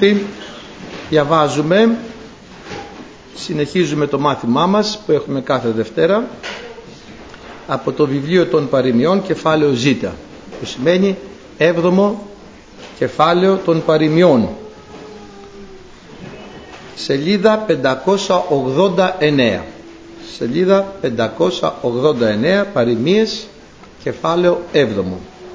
αγαπητοί, διαβάζουμε, συνεχίζουμε το μάθημά μας που έχουμε κάθε Δευτέρα από το βιβλίο των παροιμιών, κεφάλαιο Ζ, που σημαίνει 7ο κεφάλαιο των παροιμιών, σελίδα 589. Σελίδα 589, παροιμίες, κεφάλαιο 7ο.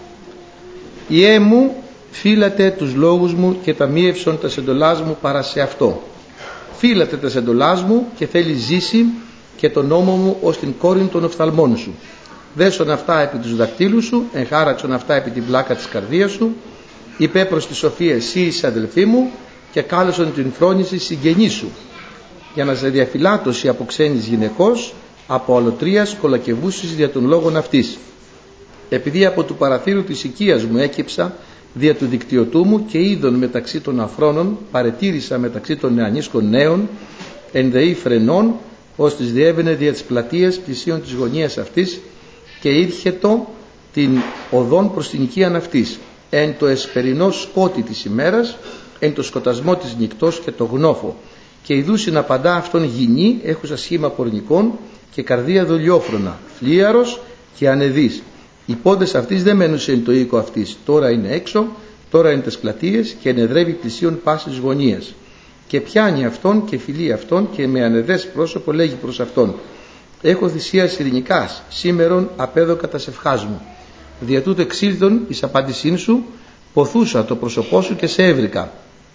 «Ιέ μου, φύλατε τους λόγους μου και ταμείευσον τα εντολάς μου παρά σε αυτό. Φύλατε τα εντολάς μου και θέλει ζήσει και τον νόμο μου ως την κόρην των οφθαλμών σου. Δέσον αυτά επί τους δακτύλους σου, εγχάραξον αυτά επί την πλάκα της καρδίας σου. Είπε προς τη σοφία εσύ είσαι αδελφή μου και κάλεσον την φρόνηση συγγενή σου. Για να σε διαφυλάτωση από ξένης γυναικός, από αλωτρίας κολακευούσεις δια των λόγων αυτής. Επειδή από του παραθύρου της οικίας μου έκυψα δια του δικτυωτού μου και είδων μεταξύ των αφρόνων, παρετήρησα μεταξύ των νεανίσκων νέων, ενδεή φρενών, ως της διέβαινε δια της πλατείας πλησίων της γωνίας αυτής και ήρχετο την οδόν προς την οικίαν αυτής. Εν το εσπερινό σκότη της ημέρας, εν το σκοτασμό της νυκτός και το γνώφο. Και ειδούσιν απαντά αυτόν γυνή, έχουσα σχήμα πορνικών και καρδία δολιόφρονα, φλίαρος και ανεδής. Οι πόντες αυτής δεν μένουσε εν το οίκο αυτής, τώρα είναι έξω, τώρα είναι τες πλατείες και ενεδρεύει πλησίον πάσης γωνίας. Και πιάνει αυτόν και φιλεί αυτόν και με ανεδές πρόσωπο λέγει προς αυτόν: έχω θυσίας ειρηνικάς, σήμερον απέδωκα τα σευχάς μου. Δια τούτο εξήλθον εις απάντησήν σου, ποθούσα το πρόσωπό σου και σε έβρικα.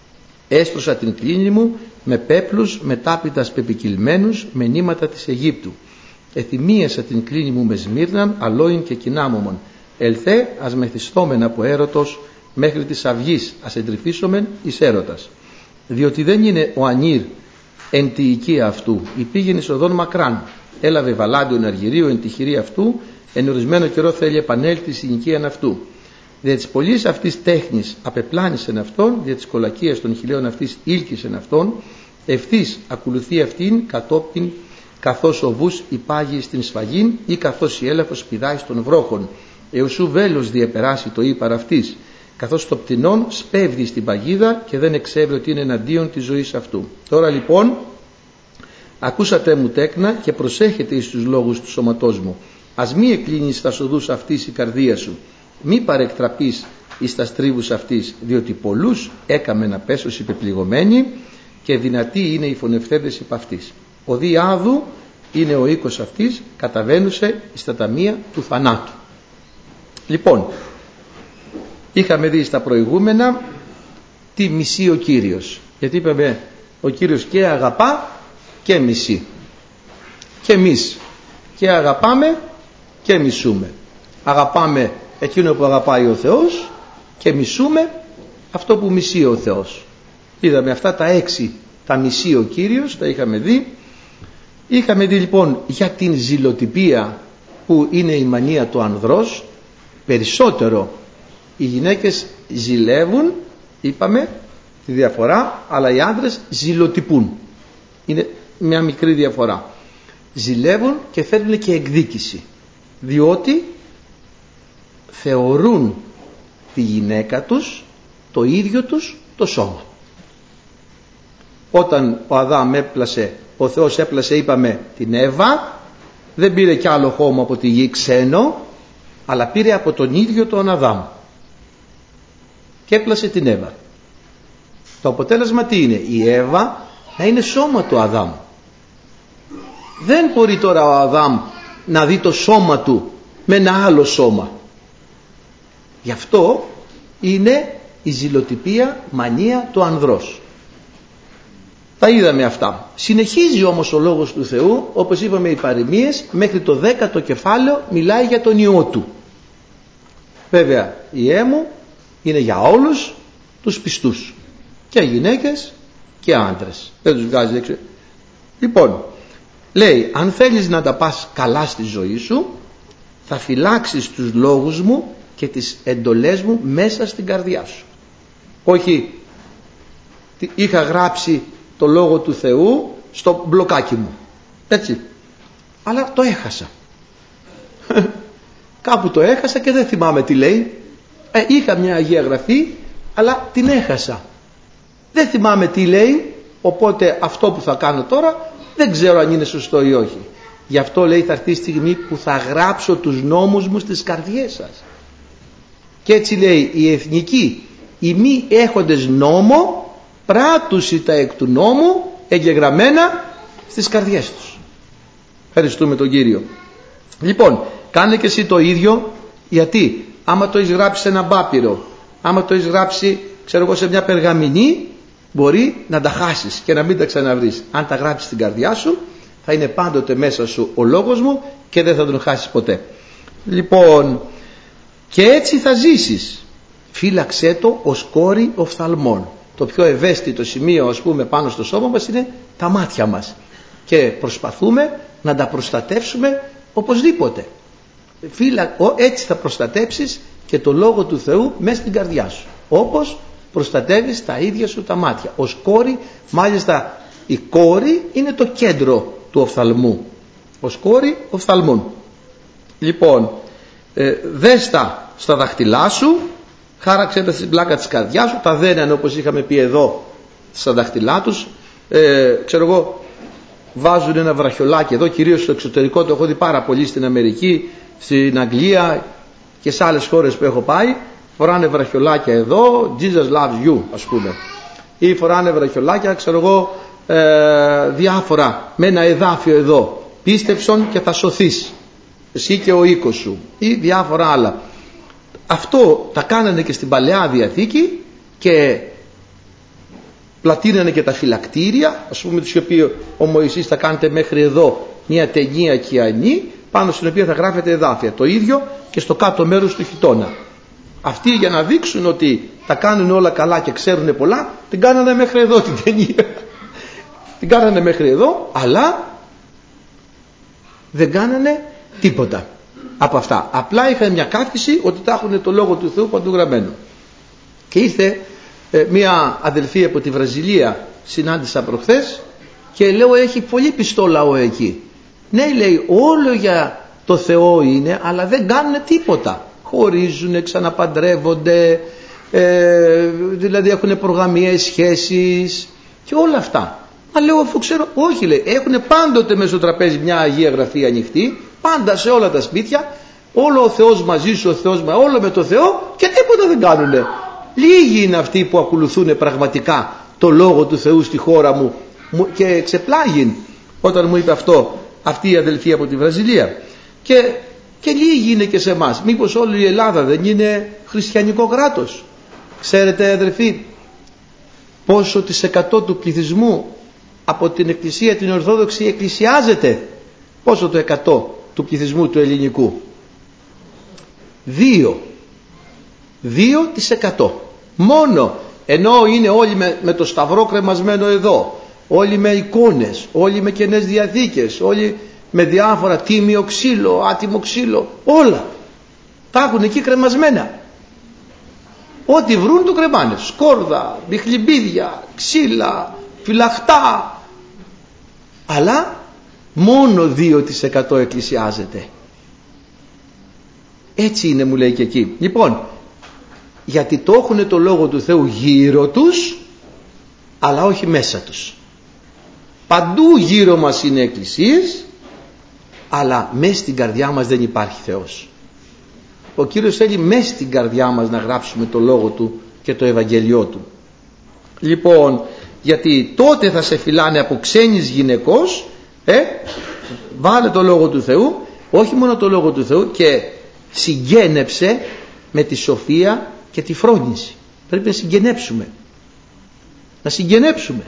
Έστρωσα την κλίνη μου με πέπλους, με τάπητας πεπικυλμένους, με νήματα της Αιγύπτου. Εθυμίασα την κλίνη μου με σμύρναν, αλόιν και κοινάμωμον. Ελθέ ας μεθυσθόμεν από έρωτος μέχρι της αυγής, ας εντρυφήσομεν εις έρωτας. Διότι δεν είναι ο ανήρ εν τη οικία αυτού, η πήγαινε οδόν μακράν. Έλαβε βαλάντιον αργυρίου εν τη χειρή αυτού, εν ορισμένο καιρό θέλει επανέλθει στην οικίαν αυτού. Δια της πολλής αυτής τέχνης απεπλάνησεν αυτόν, δια της κολακίας των χιλίων αυτής ήλκησεν αυτόν, ευθύς ακολουθεί αυτήν κατόπιν, καθώς ο βούς υπάγει στην σφαγήν ή καθώς η έλαφος πηδάει στον βρόχον, έως ου βέλος διεπεράσει το ύπαρ αυτής, καθώς το πτηνόν σπέβδει στην παγίδα και δεν εξέβρει ότι είναι εναντίον της ζωής αυτού. Τώρα λοιπόν ακούσατε μου τέκνα και προσέχετε εις τους λόγους του σώματός μου. Ας μη εκλίνεις στα σοδούς αυτής η καρδία σου, μη παρεκτραπείς εις τα στρίβους αυτής, διότι πολλούς έκαμε να πέσως υπεπληγωμένοι και δυνατοί είναι οι φωνευτέντες υπ' αυτής. Ο δι άδου είναι ο οίκος αυτής, καταβαίνουσε εις τα ταμεία του θανάτου. Λοιπόν, είχαμε δει στα προηγούμενα τι μισεί ο Κύριος, γιατί είπαμε ο Κύριος και αγαπά και μισεί. Και εμείς και αγαπάμε και μισούμε. Αγαπάμε εκείνο που αγαπάει ο Θεός και μισούμε αυτό που μισεί ο Θεός. Είδαμε αυτά τα 6, τα μισεί ο Κύριος, τα είχαμε δει. Είχαμε δει λοιπόν για την ζηλοτυπία που είναι η μανία του ανδρός. Περισσότερο οι γυναίκες ζηλεύουν, είπαμε τη διαφορά, αλλά οι άντρες ζηλοτυπούν. Είναι μια μικρή διαφορά. Ζηλεύουν και θέλουν και εκδίκηση, διότι θεωρούν τη γυναίκα τους το ίδιο τους το σώμα. Όταν ο Αδάμ έπλασε, ο Θεός έπλασε, είπαμε, την Εύα, δεν πήρε κι άλλο χώμα από τη γη ξένο, αλλά πήρε από τον ίδιο τον Αδάμ και έπλασε την Εύα. Το αποτέλεσμα τι είναι? Η Εύα να είναι σώμα του Αδάμ. Δεν μπορεί τώρα ο Αδάμ να δει το σώμα του με ένα άλλο σώμα. Γι' αυτό είναι η ζηλοτυπία μανία του ανδρός. Τα είδαμε αυτά. Συνεχίζει όμως ο λόγος του Θεού, όπως είπαμε οι παροιμίες, μέχρι το 10ο κεφάλαιο μιλάει για τον Υιό του. Βέβαια η Υιέ μου είναι για όλους τους πιστούς, και γυναίκες και άντρες, δεν τους βγάζει έξω. Λοιπόν, λέει, αν θέλεις να τα πας καλά στη ζωή σου, θα φυλάξεις τους λόγους μου και τις εντολές μου μέσα στην καρδιά σου. Όχι, είχα γράψει το λόγο του Θεού στο μπλοκάκι μου, έτσι, αλλά το έχασα. Κάπου το έχασα και δεν θυμάμαι τι λέει. Είχα μια Αγία Γραφή, αλλά την έχασα. Δεν θυμάμαι τι λέει, οπότε αυτό που θα κάνω τώρα δεν ξέρω αν είναι σωστό ή όχι. Γι' αυτό λέει θα έρθει η στιγμή που θα γράψω τους νόμους μου στις καρδιές σας. Και έτσι λέει, οι εθνικοί, οι μη έχοντες νόμο, πράτουσι τα εκ του νόμου εγγεγραμμένα στις καρδιές τους. Ευχαριστούμε τον Κύριο. Λοιπόν, κάνε και εσύ το ίδιο, γιατί άμα το έχεις γράψει σε ένα πάπυρο, άμα το έχεις γράψει ξέρω εγώ σε μια περγαμηνή, μπορεί να τα χάσεις και να μην τα ξαναβρεις. Αν τα γράψεις στην καρδιά σου, θα είναι πάντοτε μέσα σου ο λόγος μου και δεν θα τον χάσεις ποτέ. Λοιπόν, και έτσι θα ζήσεις. Φύλαξέ το ως κόρη οφθαλμών. Το πιο ευαίσθητο σημείο, ας πούμε, πάνω στο σώμα μας είναι τα μάτια μας. Και προσπαθούμε να τα προστατεύσουμε οπωσδήποτε. Έτσι θα προστατέψεις και το Λόγο του Θεού μέσα στην καρδιά σου. Όπως προστατεύεις τα ίδια σου τα μάτια. Ως κόρη, μάλιστα η κόρη είναι το κέντρο του οφθαλμού. Ως κόρη οφθαλμούν. Λοιπόν, δες τα στα δάχτυλά σου, χάραξε τα στην πλάκα της καρδιάς σου, τα δένανε όπως είχαμε πει εδώ στα δάχτυλά τους. Ξέρω εγώ, βάζουν ένα βραχιολάκι εδώ, κυρίως στο εξωτερικό, το έχω δει πάρα πολύ στην Αμερική, στην Αγγλία και σε άλλες χώρες που έχω πάει. Φοράνε βραχιολάκια εδώ, Jesus loves you, ας πούμε, ή φοράνε βραχιολάκια, ξέρω εγώ, διάφορα, με ένα εδάφιο εδώ, πίστεψον και θα σωθείς εσύ και ο οίκος σου, ή διάφορα άλλα. Αυτό τα κάνανε και στην Παλαιά Διαθήκη και πλατείνανε και τα φυλακτήρια, ας πούμε, τους οποίους ο Μωυσής θα κάνετε μέχρι εδώ μια ταινία κιανή, πάνω στην οποία θα γράφετε εδάφια. Το ίδιο και στο κάτω μέρος του χιτώνα. Αυτοί για να δείξουν ότι τα κάνουν όλα καλά και ξέρουν πολλά, την κάνανε μέχρι εδώ την ταινία. Την κάνανε μέχρι εδώ, αλλά δεν κάνανε τίποτα από αυτά. Απλά είχαν μια κάθιση ότι τα έχουν το Λόγο του Θεού παντού γραμμένο. Και ήρθε μια αδελφή από τη Βραζιλία, συνάντησα προχθές, και λέω έχει πολύ πιστό λαό εκεί. Ναι, λέει, όλο για το Θεό είναι, αλλά δεν κάνουν τίποτα. Χωρίζουν, ξαναπαντρεύονται, δηλαδή έχουν προγαμιαίες σχέσεις και όλα αυτά. Μα λέω, αφού ξέρω, όχι, λέει, έχουν πάντοτε μέσα στο τραπέζι μια Αγία Γραφή ανοιχτή, πάντα σε όλα τα σπίτια, όλο ο Θεός μαζί σου, ο Θεός όλο με το Θεό, και τίποτα δεν κάνουνε. Λίγοι είναι αυτοί που ακολουθούν πραγματικά το Λόγο του Θεού στη χώρα μου, και ξεπλάγιν όταν μου είπε αυτό αυτή η αδελφή από τη Βραζιλία. Και λίγοι είναι και σε εμάς. Μήπως όλη η Ελλάδα δεν είναι χριστιανικό κράτος? Ξέρετε, αδελφοί, πόσο της 100 του πληθυσμού από την Εκκλησία την Ορθόδοξη εκκλησιάζεται? Πόσο το 100 του πληθυσμού του ελληνικού? 2% μόνο. Ενώ είναι όλοι με το σταυρό κρεμασμένο εδώ, όλοι με εικόνες, όλοι με Καινές Διαθήκες, όλοι με διάφορα τίμιο ξύλο, άτιμο ξύλο, όλα τα έχουν εκεί κρεμασμένα. Ό,τι βρουν το κρεμάνε. Σκόρδα, μπιχλιμπίδια, ξύλα, φυλαχτά. Αλλά μόνο 2% εκκλησιάζεται. Έτσι είναι, μου λέει και εκεί. Λοιπόν, γιατί το έχουν το Λόγο του Θεού γύρω τους, αλλά όχι μέσα τους. Παντού γύρω μας είναι εκκλησίες, αλλά μέσα στην καρδιά μας δεν υπάρχει Θεός. Ο Κύριος θέλει μέσα στην καρδιά μας να γράψουμε το Λόγο Του και το Ευαγγελιό Του. Λοιπόν, γιατί τότε θα σε φυλάνε από ξένης γυναικός, βάλε το Λόγο του Θεού, όχι μόνο το Λόγο του Θεού, και συγγένεψε με τη σοφία και τη φρόνηση. Πρέπει να συγγενέψουμε. Να συγγενέψουμε.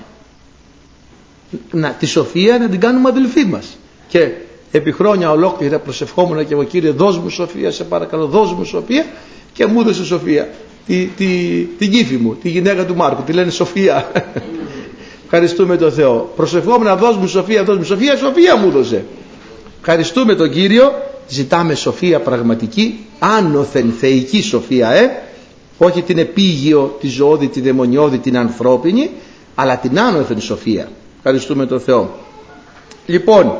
Τη σοφία να την κάνουμε αδελφή μας. Και επί χρόνια ολόκληρα προσευχόμουν και εγώ, Κύριε, δώσ' μου σοφία, σε παρακαλώ, δώσ' μου σοφία, και μου έδωσε σοφία. Την κύφη μου, τη γυναίκα του Μάρκου, τη λένε Σοφία. Ευχαριστούμε τον Θεό. Προσευχόμουν, δώσ' μου σοφία, δώσ' μου σοφία, σοφία μου έδωσε. Ευχαριστούμε τον Κύριο. Ζητάμε σοφία πραγματική, άνωθεν θεϊκή σοφία, όχι την επίγειο, τη ζωώδη, τη δαιμονιώδη, την ανθρώπινη, αλλά την άνωθεν σοφία. Ευχαριστούμε τον Θεό. Λοιπόν,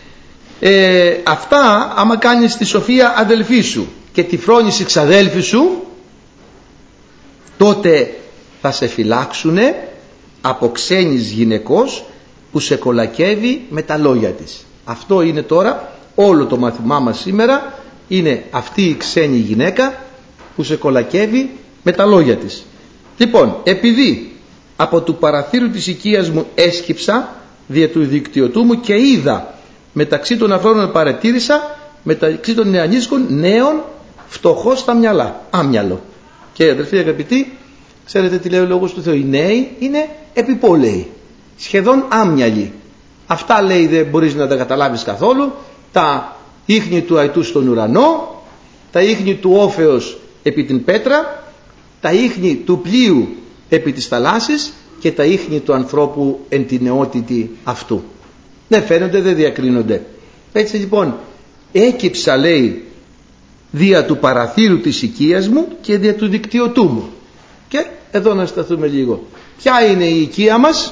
αυτά άμα κάνεις τη σοφία αδελφή σου και τη φρόνηση ξαδέλφη σου, τότε θα σε φυλάξουνε από ξένης γυναικός που σε κολακεύει με τα λόγια της. Αυτό είναι τώρα όλο το μάθημά μας σήμερα, είναι αυτή η ξένη γυναίκα που σε κολακεύει με τα λόγια της. Λοιπόν, επειδή από του παραθύρου της οικίας μου έσκυψα δια του δικτυωτού μου και είδα μεταξύ των αφρόνων παρατήρησα μεταξύ των νεανίσκων νέων φτωχός στα μυαλά, άμυαλο. Και αδερφοί αγαπητοί, ξέρετε τι λέει ο Λόγος του Θεού? Οι νέοι είναι επιπόλαιοι, σχεδόν άμυαλοι. Αυτά λέει δεν μπορείς να τα καταλάβεις καθόλου. Τα ίχνη του αητού στον ουρανό, τα ίχνη του όφεως επί την πέτρα, τα ίχνη του πλοίου επί της θαλάσσης και τα ίχνη του ανθρώπου εν την νεότητη αυτού. Δεν φαίνονται, δεν διακρίνονται. Έτσι λοιπόν έκυψα, λέει, δια του παραθύρου της οικίας μου και δια του δικτυωτού μου. Και εδώ να σταθούμε λίγο. Ποια είναι η οικία μας?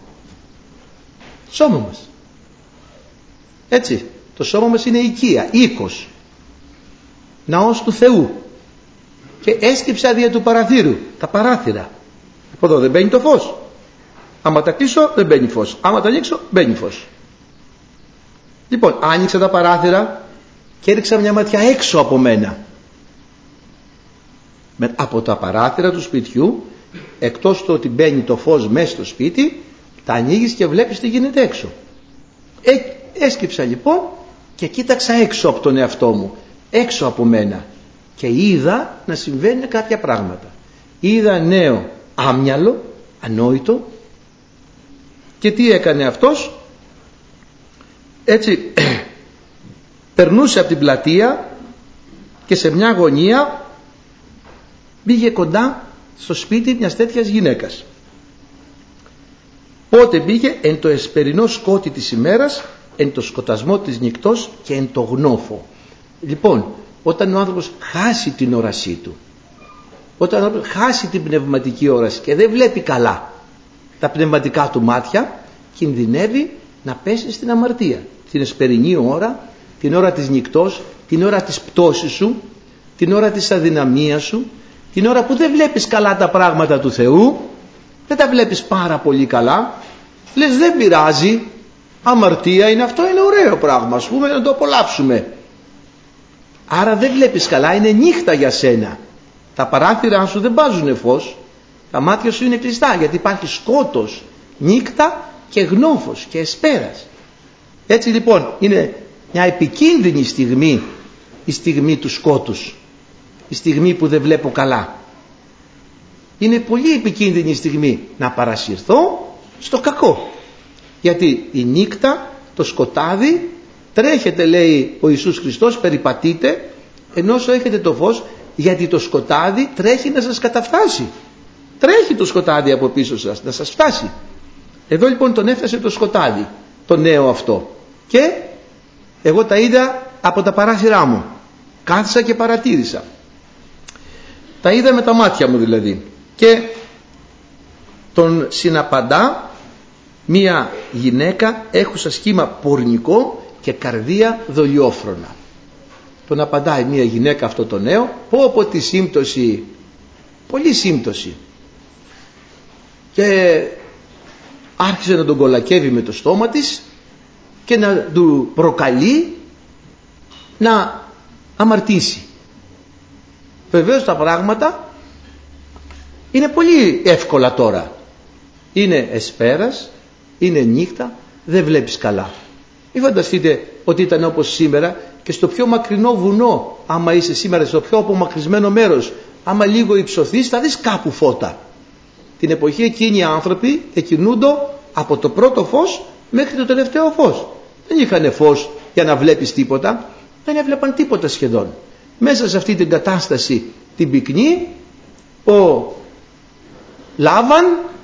Σώμα μας. Έτσι, το σώμα μας είναι οικία, οίκος, ναός του Θεού. Και έσκυψα δια του παραθύρου, τα παράθυρα. Από εδώ δεν μπαίνει το φως. Άμα τα κλείσω δεν μπαίνει φως. Άμα τα ανοίξω μπαίνει φως. Λοιπόν, άνοιξα τα παράθυρα και έριξα μια ματιά έξω από μένα. Από τα παράθυρα του σπιτιού, εκτός το ότι μπαίνει το φως μέσα στο σπίτι, τα ανοίγεις και βλέπεις τι γίνεται έξω. Έσκυψα λοιπόν και κοίταξα έξω από τον εαυτό μου, έξω από μένα, και είδα να συμβαίνουν κάποια πράγματα. Είδα νέο άμυαλο, ανόητο. Και τι έκανε αυτός? Έτσι περνούσε από την πλατεία και σε μια γωνία πήγε κοντά στο σπίτι μιας τέτοιας γυναίκας. Πότε πήγε? Εν το εσπερινό σκότη της ημέρας, εν το σκοτασμό της νυκτός και εν το γνώφο. Λοιπόν, όταν ο άνθρωπος χάσει την όρασή του, όταν ο άνθρωπος χάσει την πνευματική όραση και δεν βλέπει καλά τα πνευματικά του μάτια, κινδυνεύει να πέσει στην αμαρτία. Την εσπερινή ώρα, την ώρα της νυκτός, την ώρα της πτώσης σου, την ώρα της αδυναμίας σου, την ώρα που δεν βλέπεις καλά τα πράγματα του Θεού, δεν τα βλέπεις πάρα πολύ καλά, λες δεν πειράζει, αμαρτία είναι αυτό, είναι ωραίο πράγμα, ας πούμε, να το απολαύσουμε. Άρα δεν βλέπεις καλά, είναι νύχτα για σένα. Τα παράθυρά σου δεν βάζουν φως, τα μάτια σου είναι κλειστά, γιατί υπάρχει σκότος, νύχτα και γνώφος και εσπέρας. Έτσι λοιπόν είναι μια επικίνδυνη στιγμή, η στιγμή του σκότους, η στιγμή που δεν βλέπω καλά. Είναι πολύ επικίνδυνη στιγμή να παρασυρθώ στο κακό, γιατί η νύχτα, το σκοτάδι, τρέχετε, λέει ο Ιησούς Χριστός, περιπατείτε ενώ όσο έχετε το φως, γιατί το σκοτάδι τρέχει να σας καταφτάσει. Τρέχει το σκοτάδι από πίσω σας να σας φτάσει. Εδώ λοιπόν τον έφτασε το σκοτάδι, το νέο αυτό, και εγώ τα είδα από τα παράθυρά μου. Κάθισα και παρατήρησα. Τα είδα με τα μάτια μου δηλαδή. Και τον συναπαντά μία γυναίκα έχουσα σχήμα πορνικό και καρδία δολιόφρονα. Τον απαντάει μία γυναίκα αυτό το νέο, πω από τη σύμπτωση, πολύ σύμπτωση, και άρχισε να τον κολακεύει με το στόμα της και να του προκαλεί να αμαρτήσει. Βεβαίως τα πράγματα είναι πολύ εύκολα τώρα. Είναι εσπέρας, είναι νύχτα, δεν βλέπεις καλά. Μην φανταστείτε ότι ήταν όπως σήμερα και στο πιο μακρινό βουνό, άμα είσαι σήμερα στο πιο απομακρυσμένο μέρος, άμα λίγο υψωθείς θα δεις κάπου φώτα. Την εποχή εκείνη οι άνθρωποι εκκινούνται από το πρώτο φως μέχρι το τελευταίο φως. Δεν είχαν φως για να βλέπεις τίποτα, δεν έβλεπαν τίποτα σχεδόν. Μέσα σε αυτή την κατάσταση την πυκνή, ο Λάβαν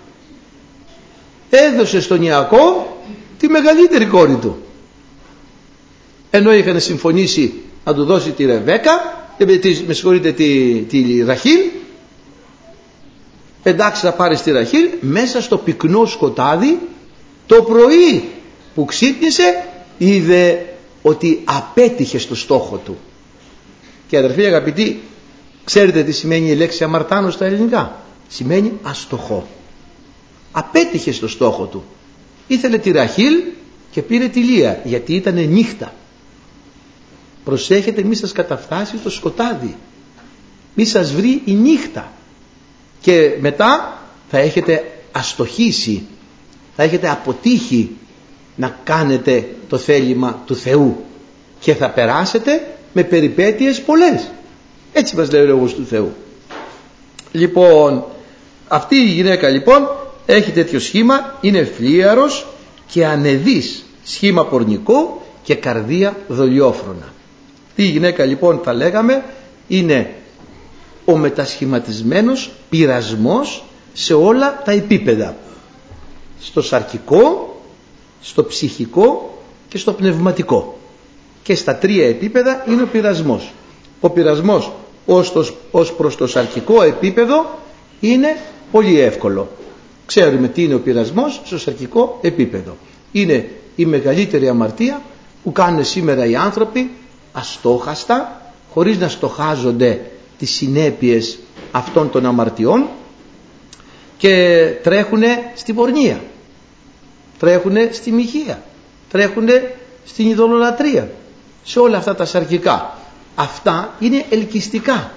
έδωσε στον Ιακώβ τη μεγαλύτερη κόρη του, ενώ είχαν συμφωνήσει να του δώσει τη Ρεβέκα, με συγχωρείτε, τη Ραχήλ. Εντάξει, θα πάρεις τη Ραχήλ. Μέσα στο πυκνό σκοτάδι, το πρωί που ξύπνησε, είδε ότι απέτυχε στο στόχο του. Και αδερφοί αγαπητοί, ξέρετε τι σημαίνει η λέξη αμαρτάνος στα ελληνικά? Σημαίνει αστοχό. απέτυχε στο στόχο του. Ήθελε τη Ραχήλ και πήρε τη Λία, γιατί ήταν νύχτα. Προσέχετε, μη σας καταφτάσει το σκοτάδι, μη σας βρει η νύχτα, και μετά θα έχετε αστοχήσει, θα έχετε αποτύχει να κάνετε το θέλημα του Θεού και θα περάσετε με περιπέτειες πολλές. Έτσι μας λέει ο Λόγος του Θεού. Λοιπόν, αυτή η γυναίκα λοιπόν έχει τέτοιο σχήμα, είναι φλίαρος και ανεδής, σχήμα πορνικό και καρδία δολιόφρονα. Αυτή η γυναίκα λοιπόν, θα λέγαμε, είναι ο μετασχηματισμένος πειρασμός σε όλα τα επίπεδα, στο σαρκικό, στο ψυχικό και στο πνευματικό. Και στα τρία επίπεδα είναι ο πειρασμός. Ο πειρασμός ως προς το σαρκικό επίπεδο είναι πολύ εύκολο. Ξέρουμε τι είναι ο πειρασμός στο σαρκικό επίπεδο. Είναι η μεγαλύτερη αμαρτία που κάνουν σήμερα οι άνθρωποι αστόχαστα, χωρίς να στοχάζονται τις συνέπειες αυτών των αμαρτιών, και τρέχουνε στην πορνεία, τρέχουνε στη μοιχεία, τρέχουνε στην ειδωλολατρία, σε όλα αυτά τα σαρκικά. Αυτά είναι ελκυστικά,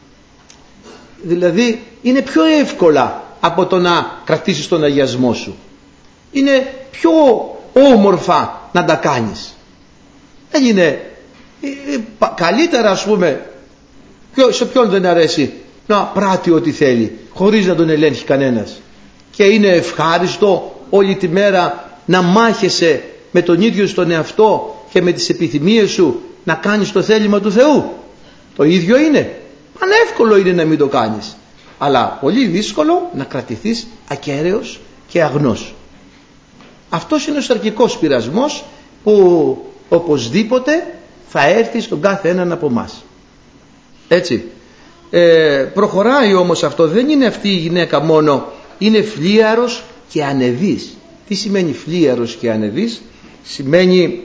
δηλαδή είναι πιο εύκολα από το να κρατήσεις τον αγιασμό σου. Είναι πιο όμορφα να τα κάνεις. Δεν είναι καλύτερα, ας πούμε, σε ποιον δεν αρέσει να πράττει ό,τι θέλει χωρίς να τον ελέγχει κανένας, και είναι ευχάριστο όλη τη μέρα να μάχεσαι με τον ίδιο στον εαυτό και με τις επιθυμίες σου να κάνεις το θέλημα του Θεού. Το ίδιο είναι. Πανεύκολο είναι να μην το κάνεις, αλλά πολύ δύσκολο να κρατηθείς ακέραιος και αγνός. Αυτός είναι ο σαρκικός πειρασμός που οπωσδήποτε θα έρθει στον κάθε έναν από μας. Έτσι. Προχωράει όμως αυτό. Δεν είναι αυτή η γυναίκα μόνο, είναι φλίαρος και ανεδής. Τι σημαίνει φλίαρος και ανεδής? Σημαίνει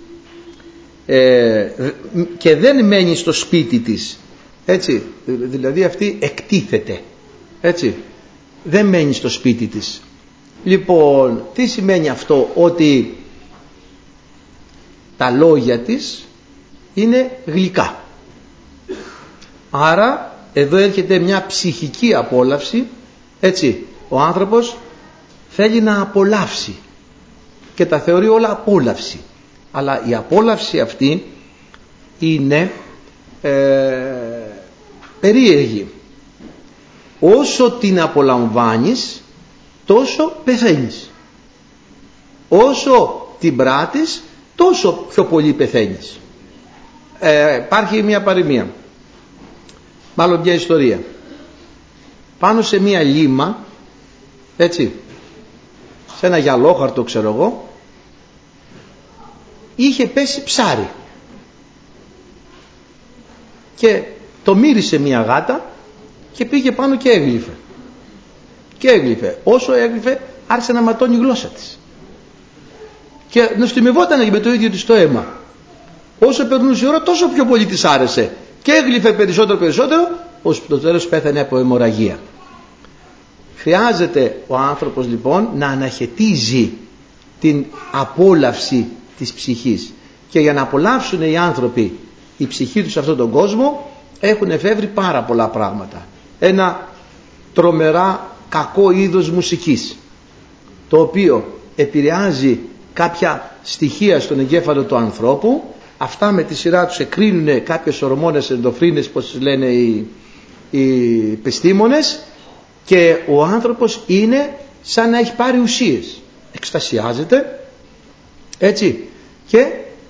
και δεν μένει στο σπίτι της, έτσι, δηλαδή αυτή εκτίθεται, έτσι, δεν μένει στο σπίτι της. Λοιπόν, τι σημαίνει αυτό? Ότι τα λόγια της είναι γλυκά. Άρα εδώ έρχεται μια ψυχική απόλαυση, έτσι. Ο άνθρωπος θέλει να απολαύσει και τα θεωρεί όλα απόλαυση, αλλά η απόλαυση αυτή είναι περίεργη. Όσο την απολαμβάνεις, τόσο πεθαίνεις. Όσο την πράττεις, τόσο πιο πολύ πεθαίνεις. Υπάρχει μια παροιμία, μάλλον μια ιστορία. Πάνω σε μια λίμα, έτσι, σε ένα γυαλόχαρτο, ξέρω εγώ, είχε πέσει ψάρι και το μύρισε μια γάτα και πήγε πάνω και έγλυφε. Και έγλυφε. Όσο έγλυφε, άρχισε να ματώνει η γλώσσα της και νοστιμευόταν με το ίδιο της το αίμα. Όσο περνούσε η ώρα, τόσο πιο πολύ της άρεσε και έγλυφε περισσότερο, ώστε στο τέλος πέθανε από αιμορραγία. Χρειάζεται ο άνθρωπος λοιπόν να αναχαιτίζει την απόλαυση της ψυχής, και για να απολαύσουν οι άνθρωποι η ψυχή τους σε αυτόν τον κόσμο έχουν εφεύρει πάρα πολλά πράγματα. Ένα τρομερά κακό είδος μουσικής, το οποίο επηρεάζει κάποια στοιχεία στον εγκέφαλο του ανθρώπου. Αυτά με τη σειρά τους εκρίνουν κάποιες ορμόνες ενδοφρίνες, όπως τις λένε οι επιστήμονες, και ο άνθρωπος είναι σαν να έχει πάρει ουσίες. Εκστασιάζεται, έτσι, και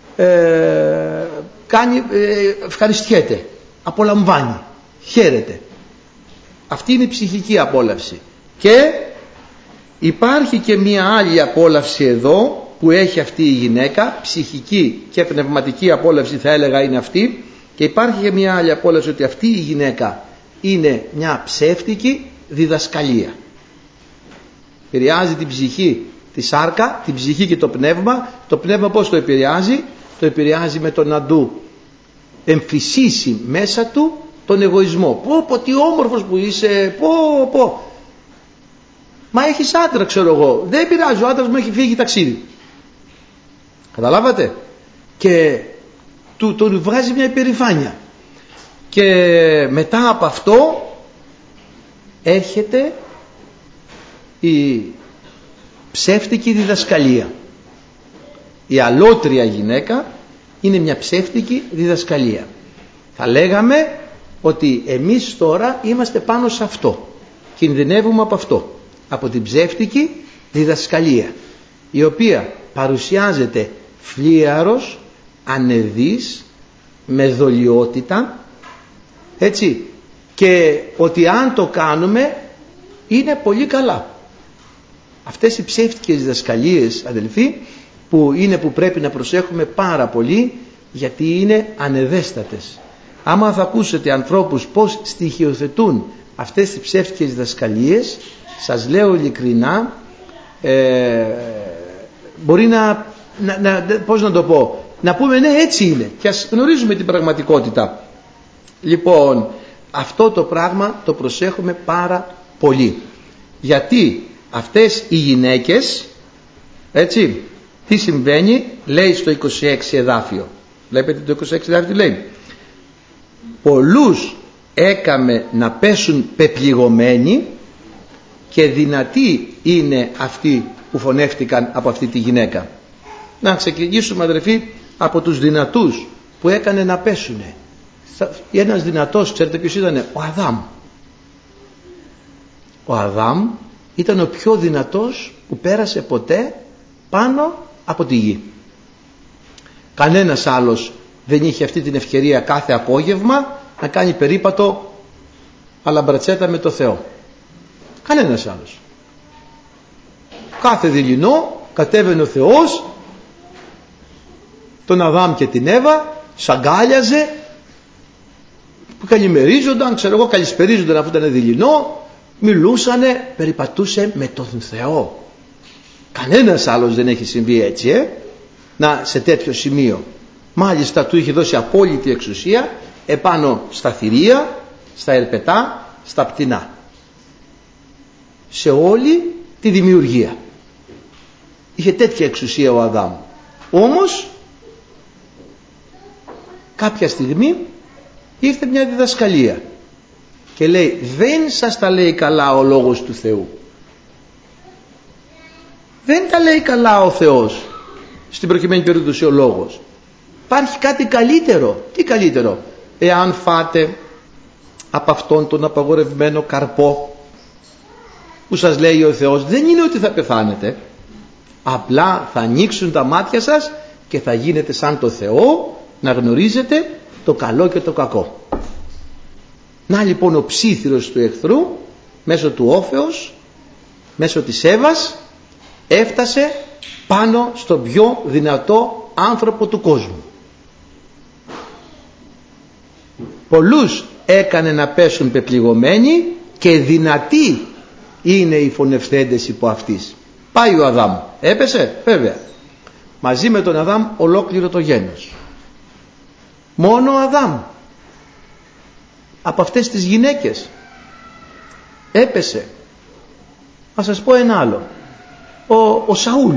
ευχαριστιέται, απολαμβάνει, χαίρεται. Αυτή είναι η ψυχική απόλαυση. Και υπάρχει και μία άλλη απόλαυση εδώ που έχει αυτή η γυναίκα, ψυχική και πνευματική απόλαυση θα έλεγα είναι αυτή, και υπάρχει και μία άλλη απόλαυση, ότι αυτή η γυναίκα είναι μια ψεύτικη διδασκαλία. Επηρεάζει την ψυχή, τη σάρκα, την ψυχή και το πνεύμα. Το πνεύμα πώς το επηρεάζει? Το επηρεάζει με το να του εμφυσίσει μέσα του τον εγωισμό. Πω τι όμορφος που είσαι, πω. Μα έχεις άντρα, ξέρω εγώ. Δεν πειράζει, ο άντρας μου έχει φύγει ταξίδι. Καταλάβατε? Και του βγάζει μια υπερηφάνεια. Και μετά από αυτό έρχεται η ψεύτικη διδασκαλία. Η αλότρια γυναίκα είναι μια ψεύτικη διδασκαλία. Θα λέγαμε ότι εμείς τώρα είμαστε πάνω σε αυτό. Κινδυνεύουμε από αυτό. Από την ψεύτικη διδασκαλία, η οποία παρουσιάζεται φλίαρος, ανεδής, με δολιότητα, έτσι, και ότι αν το κάνουμε είναι πολύ καλά. Αυτές οι ψεύτικες διδασκαλίες, αδελφοί, που πρέπει να προσέχουμε πάρα πολύ, γιατί είναι ανεδέστατες. Άμα θα ακούσετε ανθρώπους πως στοιχειοθετούν αυτές τις ψεύτικες διδασκαλίες, σας λέω ειλικρινά, μπορεί πώς να το πω, να πούμε ναι, έτσι είναι, και ας γνωρίζουμε την πραγματικότητα. Λοιπόν, αυτό το πράγμα το προσέχουμε πάρα πολύ, γιατί αυτές οι γυναίκες, έτσι, τι συμβαίνει? Λέει στο 26 εδάφιο, βλέπετε το 26 εδάφιο τι λέει? Πολλούς έκαμε να πέσουν πεπληγωμένοι, και δυνατοί είναι αυτοί που φωνεύτηκαν από αυτή τη γυναίκα. Να ξεκινήσουμε, αδερφοί, από τους δυνατούς που έκανε να πέσουνε. Ένας δυνατός, ξέρετε ποιος ήταν? Ο Αδάμ. Ο Αδάμ ήταν ο πιο δυνατός που πέρασε ποτέ πάνω από τη γη. Κανένας άλλος δεν είχε αυτή την ευκαιρία κάθε απόγευμα να κάνει περίπατο αλαμπρατσέτα με το Θεό. Κανένας άλλος. Κάθε δειλινό κατέβαινε ο Θεός, τον Αδάμ και την Εύα, σαγκάλιαζε, που καλημερίζονταν, ξέρω εγώ, καλησπερίζονταν αφού ήταν δειλινό, μιλούσανε, περιπατούσε με τον Θεό. Κανένας άλλος δεν έχει συμβεί έτσι, σε τέτοιο σημείο. Μάλιστα του είχε δώσει απόλυτη εξουσία επάνω στα θηρία, στα ερπετά, στα πτηνά, σε όλη τη δημιουργία. Είχε τέτοια εξουσία ο Αδάμ. Όμως κάποια στιγμή ήρθε μια διδασκαλία και λέει, δεν σας τα λέει καλά ο λόγος του Θεού. Δεν τα λέει καλά ο Θεός, στην προκειμένη περίπτωση ο λόγος. Υπάρχει κάτι καλύτερο. Τι καλύτερο? Εάν φάτε από αυτόν τον απαγορευμένο καρπό που σας λέει ο Θεός, δεν είναι ότι θα πεθάνετε, απλά θα ανοίξουν τα μάτια σας και θα γίνετε σαν το Θεό, να γνωρίζετε το καλό και το κακό. Να λοιπόν ο ψίθυρος του εχθρού μέσω του όφεως, μέσω της Εύας, έφτασε πάνω στον πιο δυνατό άνθρωπο του κόσμου. Πολλούς έκανε να πέσουν πεπληγωμένοι, και δυνατοί είναι οι φωνευθέντες υπό αυτής. Πάει ο Αδάμ, έπεσε, βέβαια. Μαζί με τον Αδάμ ολόκληρο το γένος. Μόνο ο Αδάμ από αυτές τις γυναίκες έπεσε. Θα σας πω ένα άλλο. Ο Σαούλ,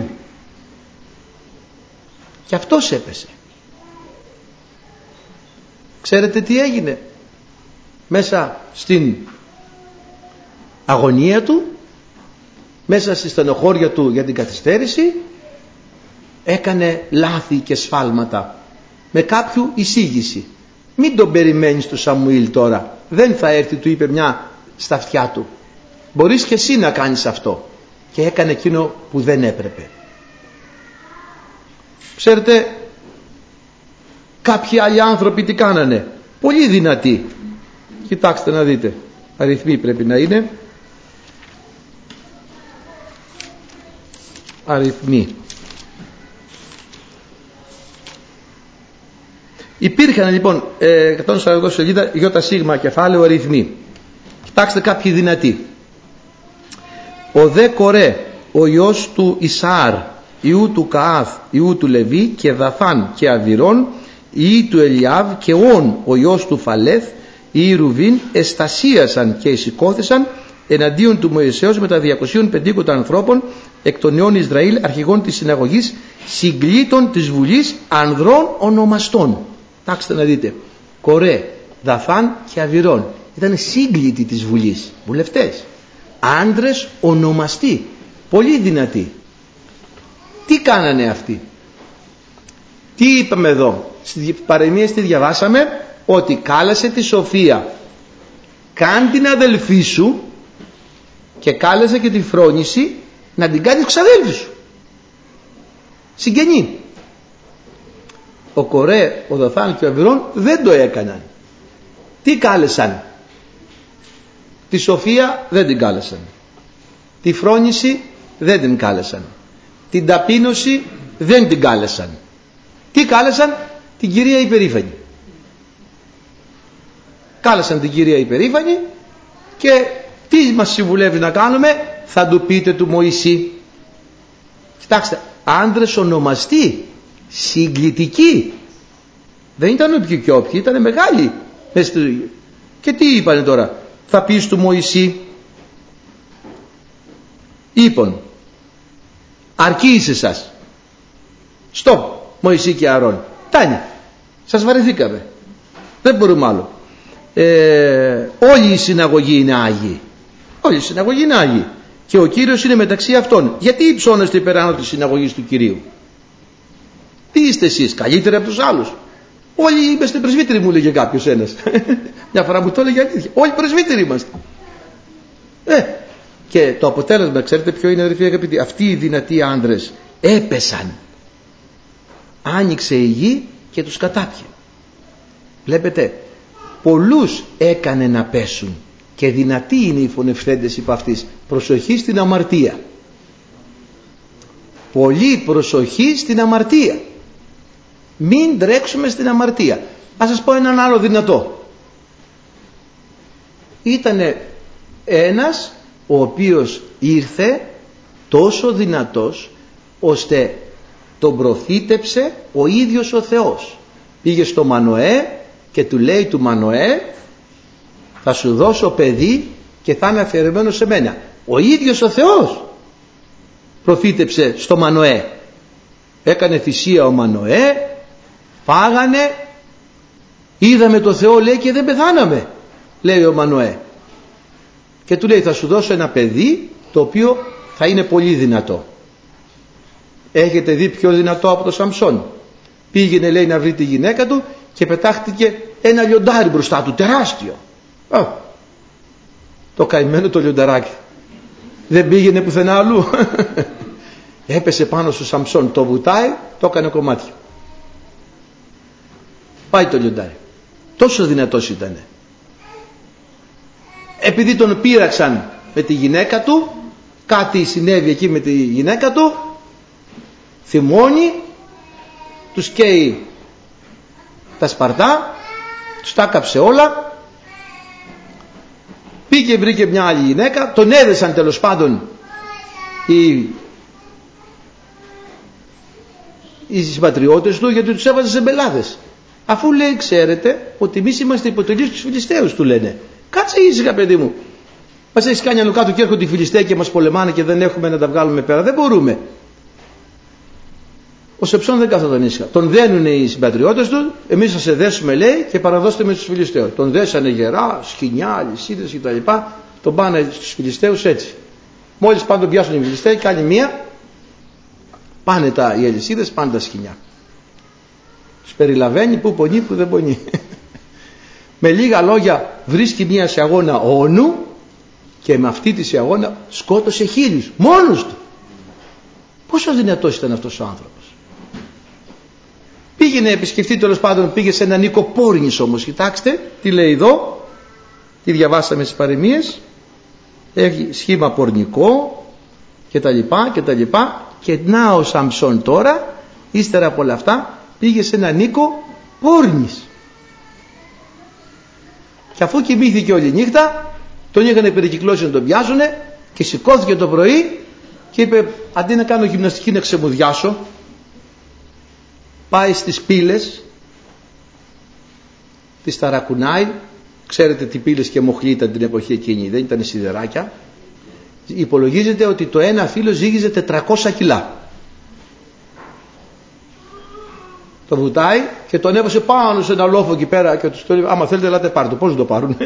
και αυτός έπεσε. Ξέρετε τι έγινε? Μέσα στην αγωνία του, μέσα στη στενοχώρια του για την καθυστέρηση, έκανε λάθη και σφάλματα με κάποιου εισήγηση. Μην τον περιμένεις του Σαμουήλ τώρα, δεν θα έρθει, του είπε μια στα αυτιά του. Μπορείς και εσύ να κάνεις αυτό. Και έκανε εκείνο που δεν έπρεπε. Ξέρετε, κάποιοι άλλοι άνθρωποι τι κάνανε? Πολύ δυνατοί. Κοιτάξτε να δείτε, αριθμοί πρέπει να είναι. Αριθμοί. Υπήρχαν λοιπόν 142 σελίδα ΙΣ κεφάλαιο αριθμοί. Κοιτάξτε κάποιοι δυνατοί. Ο δε Κορέ, ο ιός του Ισαάρ, ιού του Καάθ, ιού του Λεβί, και Δαφάν και Αβυρών, ιοί του Ελιάβ, και Ον, ο ιός του Φαλέθ, οι Ρουβίν, εστασίασαν και εισηκώθησαν εναντίον του Μωυσέως με τα 250 ανθρώπων εκ των νέων Ισραήλ, αρχηγών της συναγωγής, συγκλήτων της βουλής, ανδρών ονομαστών. Τάξτε να δείτε, Κορέ, Δαθάν και Αβυρών ήταν σύγκλητοι της βουλής, βουλευτές, άντρες ονομαστοί, πολύ δυνατοί. Τι κάνανε αυτοί? Τι είπαμε εδώ? Στις παροιμίες τι διαβάσαμε? Ότι κάλεσε τη Σοφία, κάν την αδελφή σου, και κάλεσε και τη Φρόνηση να την κάνει ξαδέλφη σου, συγγενή. Ο Κορέ, ο Δαθάν και ο Αβυρών δεν το έκαναν. Τι κάλεσαν? Τη Σοφία δεν την κάλεσαν, τη Φρόνηση δεν την κάλεσαν, την ταπείνωση δεν την κάλεσαν. Τι κάλεσαν? Την κυρία υπερήφανη. Κάλεσαν την κυρία υπερήφανη και τι μας συμβουλεύει να κάνουμε? Θα του πείτε του Μωυσή. Κοιτάξτε, άντρες ονομαστοί, συγκλητικοί, δεν ήταν όποιοι και όποιοι, ήταν μεγάλοι. Και τι είπανε τώρα? Θα πεις του Μωυσή, είπαν, αρκεί εις εσάς, στοπ, Μωυσή και Αρών, τάνει, σας βαρεθήκαμε, δεν μπορούμε άλλο. Όλη η συναγωγή είναι άγιοι, όλη η συναγωγή είναι άγιοι και ο Κύριος είναι μεταξύ αυτών. Γιατί υψώνεστε υπεράνω της συναγωγής του Κυρίου? Τι είστε εσείς, καλύτεροι από τους άλλους? Όλοι είμαστε πρεσβύτεροι, μου λέγε κάποιος ένας. Μια φορά μου το έλεγε αλήθεια. Όλοι πρεσβύτεροι είμαστε. Και το αποτέλεσμα, ξέρετε ποιο είναι, αδερφοί αγαπητοί? Αυτοί οι δυνατοί άντρες έπεσαν. Άνοιξε η γη και τους κατάπιε. Βλέπετε, πολλούς έκανε να πέσουν και δυνατοί είναι οι φωνευθέντες υπ' αυτής. Προσοχή στην αμαρτία. Πολύ προσοχή στην αμαρτία. Μην τρέξουμε στην αμαρτία. Ας σας πω έναν άλλο δυνατό. Ήτανε ένας ο οποίος ήρθε τόσο δυνατός ώστε τον προφήτεψε ο ίδιος ο Θεός. Πήγε στο Μανοέ και του λέει του Μανοέ, θα σου δώσω παιδί και θα είναι αφιερωμένο σε μένα. Ο ίδιος ο Θεός προφήτεψε στο Μανοέ. Έκανε θυσία ο Μανοέ, φάγανε, είδαμε το Θεό, λέει, και δεν πεθάναμε, λέει ο Μανοέ. Και του λέει, θα σου δώσω ένα παιδί το οποίο θα είναι πολύ δυνατό. Έχετε δει πιο δυνατό από το Σαμψόν? Πήγαινε, λέει, να βρει τη γυναίκα του και πετάχτηκε ένα λιοντάρι μπροστά του, τεράστιο. Το καημένο το λιονταράκι δεν πήγαινε πουθενά αλλού. Έπεσε πάνω στο Σαμψόν, το βουτάει, το έκανε κομμάτια. Πάει το λιοντάρι. Τόσο δυνατός ήτανε. Επειδή τον πείραξαν με τη γυναίκα του, κάτι συνέβη εκεί με τη γυναίκα του, θυμώνει, τους καίει τα σπαρτά, τους τα κάψε όλα, πήγε, βρήκε μια άλλη γυναίκα, τον έδεσαν τέλος πάντων οι συμπατριώτες του, γιατί τους έβαζε σε μπελάδες. Αφού λέει, ξέρετε ότι εμείς είμαστε υποτελείς στους Φιλιστέους, του λένε. Κάτσε ήσυχα, παιδί μου. Μας έχεις κάνει άλλο κάτω και έρχονται οι Φιλιστέοι και μας πολεμάνε και δεν έχουμε να τα βγάλουμε πέρα. Δεν μπορούμε. Ο Σεμψόν δεν κάθονταν ήσυχα. Τον δένουν οι συμπατριώτες του, εμείς θα σε δέσουμε, λέει, και παραδώστε με στους Φιλιστέους. Τον δέσανε γερά, σκοινιά, αλυσίδες κτλ. Τον πάνε στους Φιλιστέους έτσι. Μόλις πάνε τον πιάσουν οι Φιλιστέοι, κάνει μία, πάνε οι αλυσίδες, πάνε τα σκοινιά. Τους περιλαβαίνει που πονεί, που δεν πονεί. Με λίγα λόγια, βρίσκει μία σε αγώνα όνου και με αυτή τη σε αγώνα σκότωσε 1000 μόνος του. Πόσο δυνατός ήταν αυτός ο άνθρωπος. Πήγαινε επισκεφτεί, τέλος πάντων, πήγε σε έναν οίκο πόρνης όμως. Κοιτάξτε τι λέει εδώ, τι διαβάσαμε στις παροιμίες. Έχει σχήμα πορνικό και τα λοιπά και τα λοιπά. Και να ο Σαμψόν τώρα, ύστερα από όλα αυτά, πήγε σε έναν οίκο πόρνης. Και αφού κοιμήθηκε όλη νύχτα, τον είχαν περικυκλώσει να τον πιάσουνε και σηκώθηκε το πρωί και είπε, αντί να κάνω γυμναστική να ξεμουδιάσω, πάει στις πύλες, τις ταρακουνάει, Ξέρετε τι πύλες και μοχλοί ήταν την εποχή εκείνη, δεν ήταν σιδεράκια. Υπολογίζεται ότι το ένα φύλλο ζύγιζε 400 κιλά. Το βουτάει και τον έβασε πάνω σε ένα λόφο εκεί πέρα και τους λέει, άμα θέλετε ελάτε πάρτε το. Πώς δεν το πάρουν?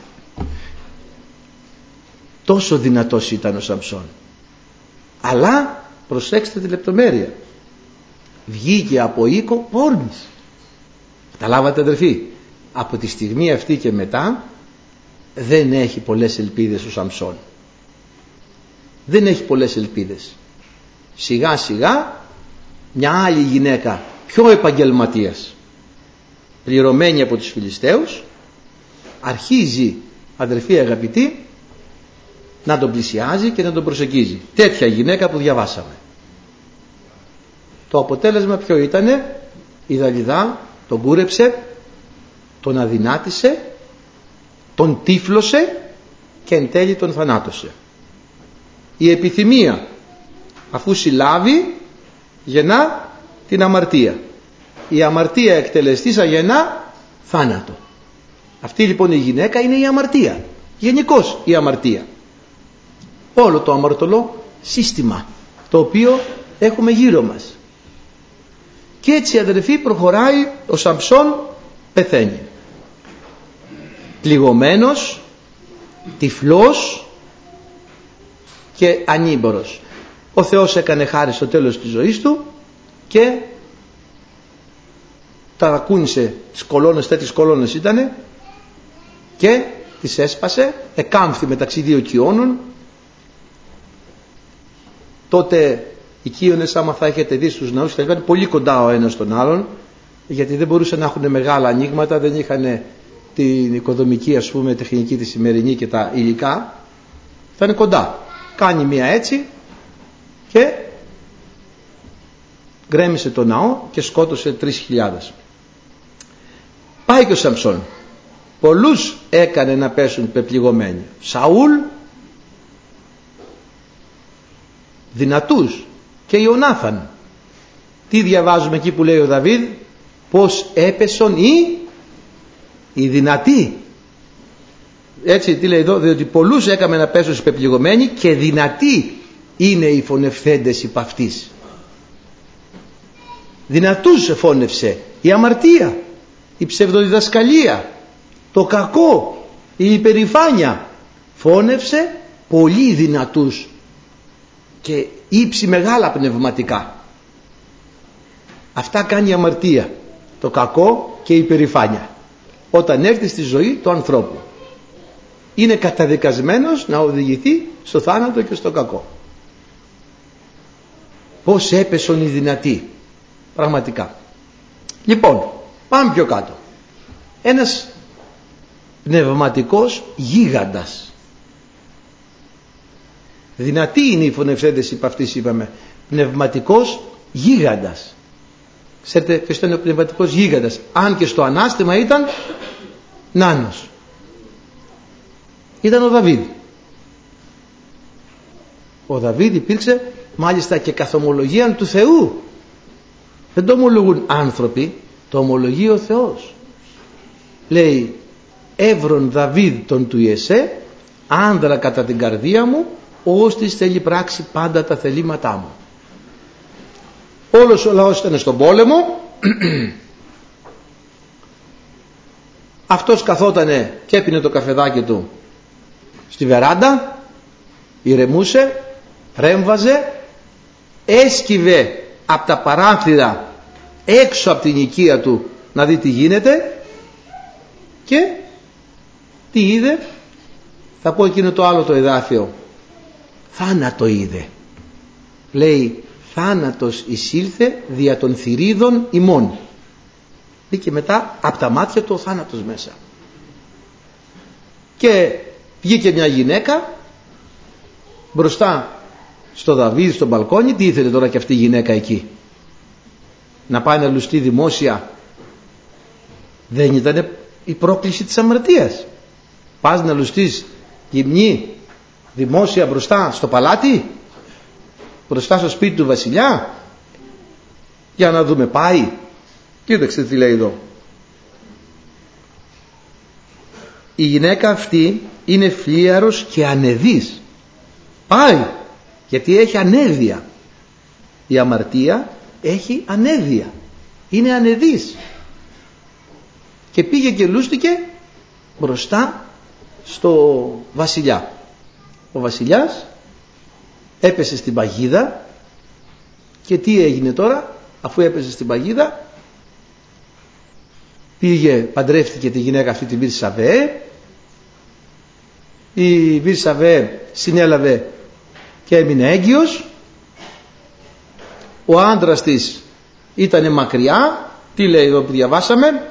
Τόσο δυνατός ήταν ο Σαμψόν. Αλλά προσέξτε τη λεπτομέρεια. Βγήκε από οίκο πόρνης. Καταλάβατε αδερφοί? Από τη στιγμή αυτή και μετά δεν έχει πολλές ελπίδες ο Σαμψόν. Δεν έχει πολλές ελπίδες. Σιγά σιγά μια άλλη γυναίκα, πιο επαγγελματίας, πληρωμένη από τους Φιλιστέους, αρχίζει, αδερφοί αγαπητοί, να τον πλησιάζει και να τον προσεγγίζει. Τέτοια γυναίκα που διαβάσαμε. Το αποτέλεσμα ποιο ήτανε? Η Δαλιδά τον κούρεψε, τον αδυνάτησε, τον τύφλωσε και εν τέλει τον θανάτωσε. Η επιθυμία, αφού συλλάβει, γεννά την αμαρτία. Η αμαρτία εκτελεστήσα γεννά θάνατο. Αυτή λοιπόν η γυναίκα είναι η αμαρτία. Γενικώς η αμαρτία. Όλο το αμαρτωλό σύστημα το οποίο έχουμε γύρω μας. Και έτσι αδερφοί προχωράει ο Σαμψόν, πεθαίνει. Πληγωμένος, τυφλός και ανήμπορος. Ο Θεός έκανε χάρη στο τέλος της ζωής του και ταρακούνησε τις κολόνες, τέτοιες κολόνες ήτανε, και τις έσπασε, εκάμφθη μεταξύ δύο κοιώνων. Τότε οι κύονες, άμα θα έχετε δει στους ναούς, θα ήταν πολύ κοντά ο ένας στον άλλον, γιατί δεν μπορούσαν να έχουν μεγάλα ανοίγματα, δεν είχαν την οικοδομική, ας πούμε, τεχνική τη σημερινή και τα υλικά. Θα είναι κοντά. Κάνει μία έτσι και γκρέμισε το ναό και σκότωσε 3.000. Πάει και ο Σαμψόν. Πολλούς έκανε να πέσουν πεπληγωμένοι. Σαούλ, δυνατούς, και Ιωνάθαν. Τι διαβάζουμε εκεί που λέει ο Δαβίδ? Πως έπεσον οι δυνατοί. Έτσι τι λέει εδώ? Διότι πολλούς έκαμε να πέσουν πεπληγωμένοι και δυνατοί είναι οι φωνευθέντες υπ' αυτής. Δυνατούς φώνευσε η αμαρτία, η ψευδοδιδασκαλία, το κακό, η υπερηφάνεια. Φώνευσε πολύ δυνατούς και ύψη μεγάλα πνευματικά. Αυτά κάνει η αμαρτία, το κακό και η υπερηφάνεια, όταν έρθει στη ζωή του ανθρώπου. Είναι καταδικασμένος να οδηγηθεί στο θάνατο και στο κακό. Πώς έπεσον οι δυνατοί, πραγματικά. Λοιπόν, πάμε πιο κάτω. Ένας πνευματικός γίγαντας. Δυνατοί είναι οι φωνευθέντες υπ' αυτής, είπαμε. Πνευματικός γίγαντας. Ξέρετε ποιος ήταν ο πνευματικός γίγαντας? Αν και στο ανάστημα ήταν νάνος. Ήταν ο Δαβίδ. Ο Δαβίδ υπήρξε μάλιστα και καθομολογία του Θεού. Δεν το ομολογούν άνθρωποι, το ομολογεί ο Θεός. Λέει, εύρον Δαβίδ τον του Ιεσέ, άνδρα κατά την καρδία μου, ώστις θέλει πράξη πάντα τα θελήματά μου. Όλος ο λαός ήταν στον πόλεμο. Αυτός καθότανε και έπινε το καφεδάκι του στη βεράντα, ηρεμούσε, ρέμβαζε, έσκυβε από τα παράθυρα έξω από την οικία του να δει τι γίνεται, και τι είδε? Θα πω εκείνο το άλλο το εδάφιο. Θάνατο είδε. Λέει, θάνατος εισήλθε δια των θυρίδων ημών. Και μετά από τα μάτια του ο θάνατος μέσα. Και βγήκε μια γυναίκα μπροστά στο Δαβίδ στο μπαλκόνι. Τι ήθελε τώρα και αυτή η γυναίκα εκεί? Να πάει να λουστεί δημόσια? Δεν ήταν η πρόκληση της αμαρτίας? Πας να λουστείς γυμνή δημόσια μπροστά στο παλάτι, μπροστά στο σπίτι του βασιλιά? Για να δούμε, πάει. Κοίταξε τι λέει εδώ. η γυναίκα αυτή είναι φλίαρος και ανεδής. Πάει, γιατί έχει ανέδεια. Η αμαρτία έχει ανέδεια, είναι ανεδής. Και πήγε και λούστηκε μπροστά στο βασιλιά. Ο βασιλιάς έπεσε στην παγίδα. Και τι έγινε τώρα? Αφού έπεσε στην παγίδα, πήγε, παντρεύτηκε τη γυναίκα αυτή, την Βυρσαβέ. Η Βυρσαβέ συνέλαβε και έμεινε έγκυος. Ο άντρας της ήταν μακριά. Τι λέει εδώ που διαβάσαμε?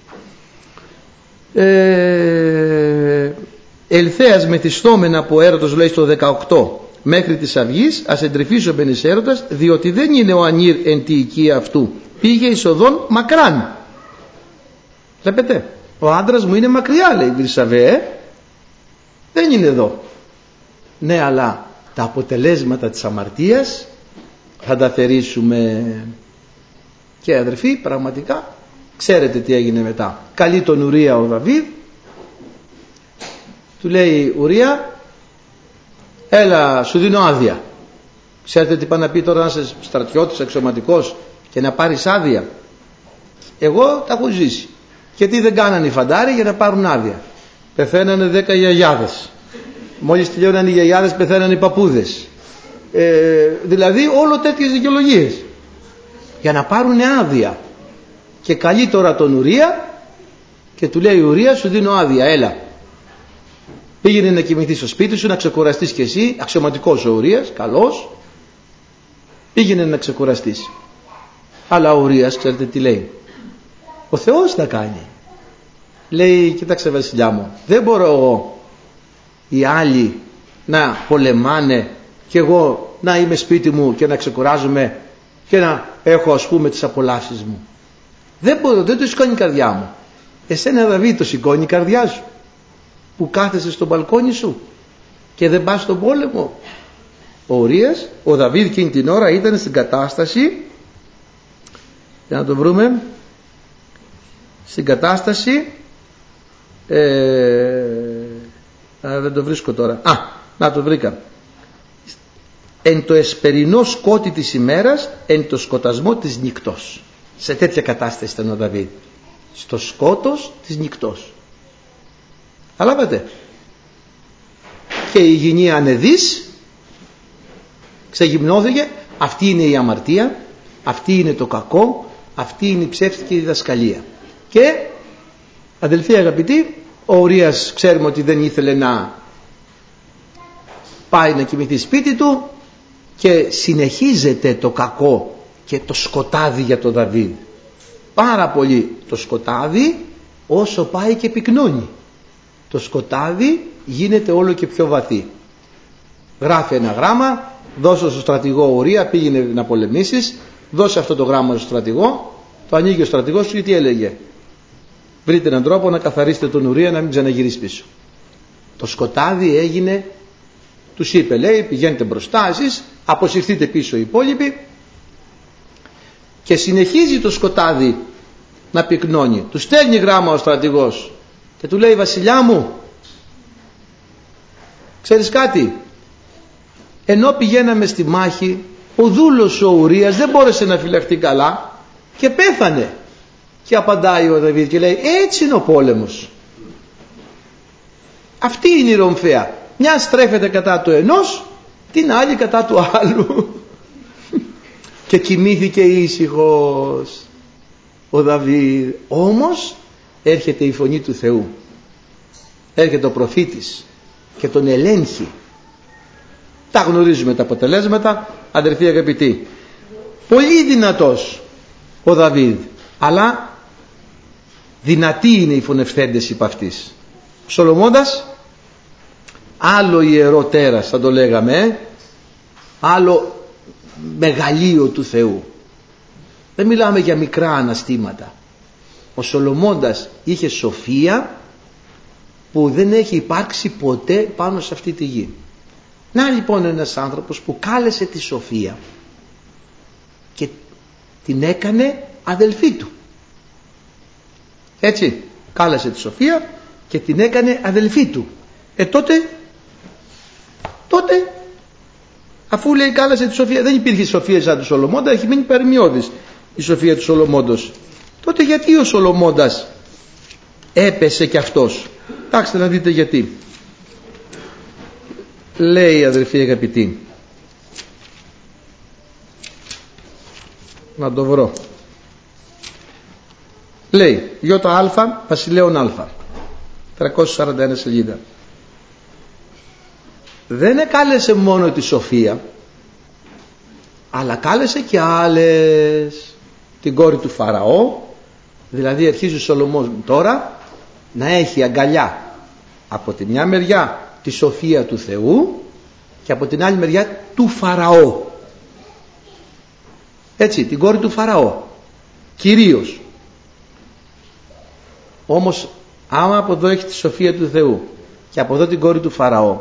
Ελθέας μεθυστόμενα από έρωτος, λέει στο 18, μέχρι της αυγής, ας εντρυφήσομεν εις έρωτας, διότι δεν είναι ο ανήρ εν τη οικία αυτού, πήγε εις οδόν μακράν. Βλέπετε, ο άντρας μου είναι μακριά, λέει η Βυρσαβέ, δεν είναι εδώ. Ναι, αλλά τα αποτελέσματα της αμαρτίας θα τα θερήσουμε. Και αδερφοί, πραγματικά ξέρετε τι έγινε μετά. Καλεί τον Ουρία ο Δαβίδ, του λέει: Ουρία, έλα, σου δίνω άδεια. Ξέρετε τι πάει να πει τώρα να είσαι στρατιώτης, αξιωματικός και να πάρεις άδεια? Εγώ τα έχω ζήσει. Και τι δεν κάνανε οι φαντάροι για να πάρουν άδεια? Πεθαίνανε 10 γιαγιάδες. Μόλις τελειώναν οι γιαγιάδες, πεθαίνανε οι παππούδες. Δηλαδή όλο τέτοιες δικαιολογίες για να πάρουν άδεια. Και καλεί τώρα τον Ουρία και του λέει: Ουρία, σου δίνω άδεια, έλα. Πήγαινε να κοιμηθείς στο σπίτι σου, να ξεκουραστείς κι εσύ. Αξιωματικός ο Ουρίας, καλός. Πήγαινε να ξεκουραστείς. Αλλά ο Ουρίας, ξέρετε τι λέει? Ο Θεός θα κάνει. Λέει: κοίταξε βασιλιά μου, δεν μπορώ εγώ οι άλλοι να πολεμάνε και εγώ να είμαι σπίτι μου και να ξεκουράζομαι και να έχω, ας πούμε, τις απολαύσεις μου. Δεν μπορώ, δεν το σηκώνει η καρδιά μου. Εσένα, Δαβίδ, το σηκώνει η καρδιά σου που κάθεσαι στο μπαλκόνι σου και δεν πας στον πόλεμο? Ο Ουρίας, ο Δαβίδ εκείνη την ώρα ήταν στην κατάσταση, για να το βρούμε, στην κατάσταση δεν το βρίσκω τώρα, να το βρήκα, εν το εσπερινό σκότη της ημέρας, εν το σκοτασμό της νυκτός. Σε τέτοια κατάσταση ήταν ο Δαβίδ, στο σκότος της νυκτός. Αλάβατε? Και η γυνή ανεδής ξεγυμνώθηκε. Αυτή είναι η αμαρτία, αυτή είναι το κακό, αυτή είναι η ψεύτικη διδασκαλία. Και αδελφοί αγαπητοί, ο Ουρίας ξέρουμε ότι δεν ήθελε να πάει να κοιμηθεί σπίτι του και συνεχίζεται το κακό και το σκοτάδι για τον Δαβίδ. Πάρα πολύ το σκοτάδι, όσο πάει και πυκνώνει. Το σκοτάδι γίνεται όλο και πιο βαθύ. Γράφει ένα γράμμα, δώσε στο στρατηγό Ουρία, πήγαινε να πολεμήσεις, δώσε αυτό το γράμμα στο στρατηγό. Το ανοίγει ο στρατηγός του και τι έλεγε? Βρείτε έναν τρόπο να καθαρίσετε τον Ουρία να μην ξαναγυρίσει πίσω. Το σκοτάδι έγινε, τους είπε, λέει, πηγαίνετε μπροστά εσείς, αποσυρθείτε πίσω οι υπόλοιποι. Και συνεχίζει το σκοτάδι να πυκνώνει. Του στέλνει γράμμα ο στρατηγός και του λέει: βασιλιά μου, ξέρεις κάτι? Ενώ πηγαίναμε στη μάχη, ο δούλος ο Ουρίας δεν μπόρεσε να φυλαχτεί καλά και πέθανε. Και απαντάει ο Δαβίδ και λέει: έτσι είναι ο πόλεμος. Αυτή είναι η ρομφαία. Μια στρέφεται κατά του ενός, την άλλη κατά του άλλου. Και κοιμήθηκε ήσυχος ο Δαβίδ. Όμως έρχεται η φωνή του Θεού, έρχεται ο προφήτης και τον ελέγχει. Τα γνωρίζουμε τα αποτελέσματα, αδερφοί αγαπητοί. Πολύ δυνατός ο Δαβίδ, αλλά δυνατοί είναι οι φωνευθέντες υπ' αυτής. Ο Σολομώντας, άλλο ιερό τέρας θα το λέγαμε, άλλο μεγαλείο του Θεού. Δεν μιλάμε για μικρά αναστήματα. Ο Σολομώντας είχε σοφία που δεν έχει υπάρξει ποτέ πάνω σε αυτή τη γη. Να λοιπόν ένας άνθρωπος που κάλεσε τη σοφία και την έκανε αδελφή του. Έτσι, κάλεσε τη σοφία και την έκανε αδελφή του. Τότε αφού λέει κάλεσε τη Σοφία, δεν υπήρχε Σοφία σαν του Σολομώντα, έχει μείνει παρημιώδης η Σοφία του Σολομώντος. Τότε γιατί ο Σολομώντας έπεσε κι αυτός? Κοιτάξτε να δείτε γιατί. Λέει, αδελφοί αγαπητοί, να το βρω. Λέει ΙΑ Βασιλέων Α, 341 σελίδα. Δεν εκάλεσε μόνο τη Σοφία, αλλά κάλεσε και άλλες. Την κόρη του Φαραώ, δηλαδή αρχίζει ο Σολομών τώρα να έχει αγκαλιά από τη μια μεριά τη σοφία του Θεού και από την άλλη μεριά του Φαραώ. Έτσι, την κόρη του Φαραώ κυρίως. Όμως άμα από εδώ έχει τη σοφία του Θεού και από εδώ την κόρη του Φαραώ,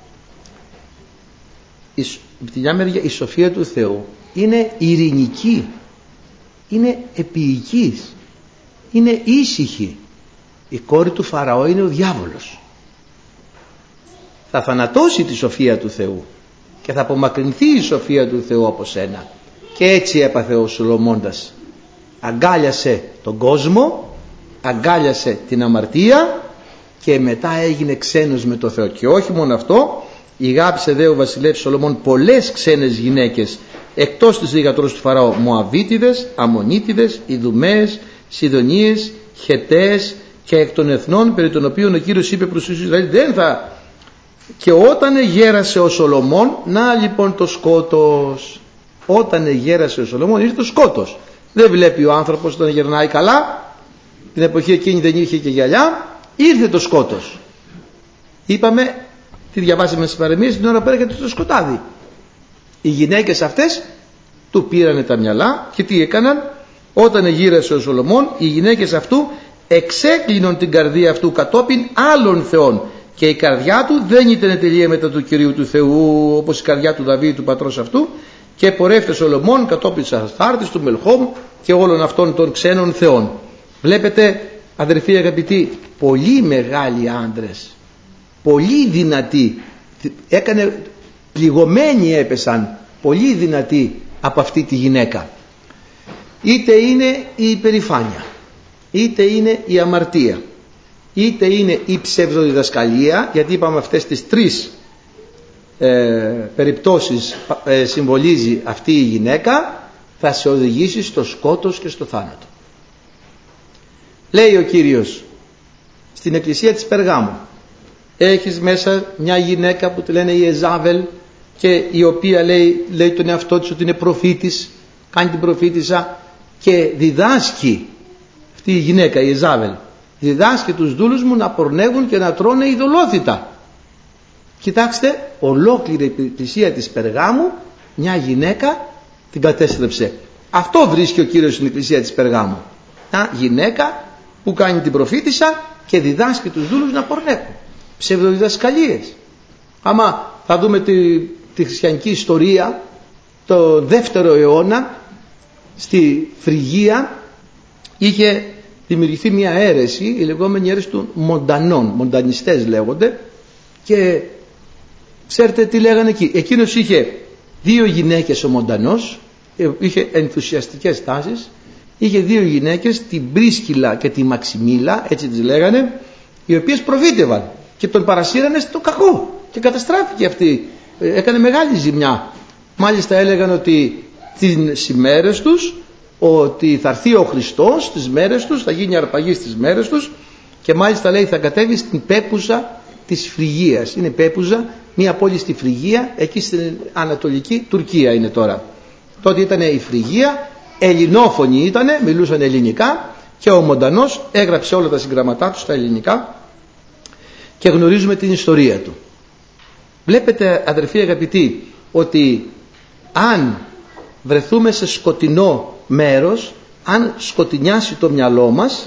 από τη μια μεριά η σοφία του Θεού είναι ειρηνική, είναι επίοικης, είναι ήσυχη. Η κόρη του Φαραώ είναι ο διάβολος. Θα θανατώσει τη σοφία του Θεού και θα απομακρυνθεί η σοφία του Θεού από σένα. Και έτσι έπαθε ο Σολομώντας. Αγκάλιασε τον κόσμο, αγκάλιασε την αμαρτία και μετά έγινε ξένος με το Θεό. Και όχι μόνο αυτό, ηγάπησε δε ο βασιλεύς Σολομών πολλές ξένες γυναίκες εκτός της θυγατρός του Φαραώ, Μωαβίτιδες, Αμμονίτιδες, Ιδουμαίες, Σιδωνίες, Χεταίες και εκ των εθνών περί των οποίων ο Κύριος είπε προς τους Ισραήλ δεν θα. Και όταν γέρασε ο Σολομών, να λοιπόν το σκότος. Όταν γέρασε ο Σολομών ήρθε το σκότος. Δεν βλέπει ο άνθρωπος όταν γερνάει καλά, την εποχή εκείνη δεν είχε και γυαλιά, ήρθε το σκότος. Είπαμε, τι διαβάσαμε στις παρεμίες, την ώρα που έρχεται το σκοτάδι. Οι γυναίκες αυτές του πήρανε τα μυαλά και τι έκαναν? Όταν γύρασε ο Σολομών, οι γυναίκες αυτού εξέκλειναν την καρδία αυτού κατόπιν άλλων θεών και η καρδιά του δεν ήταν τελεία μετά του Κυρίου του Θεού, όπως η καρδιά του Δαβίδ του πατρός αυτού, και πορεύτε Σολομών κατόπιν της Αστάρτης, του Μελχόμ και όλων αυτών των ξένων θεών. Βλέπετε, αδερφοί αγαπητοί, πολύ μεγάλοι άντρες, πολύ δυνατοί, πληγωμένοι έπεσαν, πολύ δυνατοί από αυτή τη γυναίκα. Είτε είναι η υπερηφάνεια, είτε είναι η αμαρτία, είτε είναι η ψευδοδιδασκαλία, γιατί είπαμε αυτές τις τρεις περιπτώσεις συμβολίζει αυτή η γυναίκα, θα σε οδηγήσει στο σκότος και στο θάνατο. Λέει ο Κύριος στην εκκλησία της Περγάμου, έχεις μέσα μια γυναίκα που τη λένε η Εζάβελ και η οποία λέει τον εαυτό της ότι είναι προφήτης, κάνει την προφήτησα και διδάσκει, αυτή η γυναίκα η Εζάβελ διδάσκει τους δούλους μου να πορνεύουν και να τρώνε ειδωλόθητα. Κοιτάξτε, ολόκληρη η εκκλησία της Περγάμου μια γυναίκα την κατέστρεψε. Αυτό βρίσκει ο Κύριος στην εκκλησία της Περγάμου, μια γυναίκα που κάνει την προφήτησα και διδάσκει τους δούλους να πορνεύουν. Ψευδοδιδασκαλίες. Άμα θα δούμε τη χριστιανική ιστορία, το 2ο αιώνα στη Φρυγία είχε δημιουργηθεί μια αίρεση, η λεγόμενη αίρεση των Μοντανών, Μοντανιστές λέγονται, και ξέρετε τι λέγανε εκεί? Εκείνος είχε 2 γυναίκες ο Μοντανός, είχε ενθουσιαστικές τάσεις, είχε 2 γυναίκες, την Πρίσκυλα και τη Μαξιμίλα, έτσι τις λέγανε, οι οποίες προφήτευαν και τον παρασύρανε στο κακό και καταστράφηκε αυτή, έκανε μεγάλη ζημιά. Μάλιστα έλεγαν ότι τις ημέρες τους, ότι θα έρθει ο Χριστός στις μέρες τους, θα γίνει αρπαγή στις μέρες τους, και μάλιστα λέει θα κατέβει στην Πέπουζα της Φρυγίας. Είναι Πέπουζα, μια πόλη στη Φρυγία, εκεί στην Ανατολική Τουρκία είναι τώρα. Τότε ήταν η Φρυγία, ελληνόφωνοι ήτανε, μιλούσαν ελληνικά, και ο Μοντανός έγραψε όλα τα συγγραμματά του στα ελληνικά και γνωρίζουμε την ιστορία του. Βλέπετε, αδερφοί αγαπητοί, ότι αν βρεθούμε σε σκοτεινό μέρος, αν σκοτεινιάσει το μυαλό μας,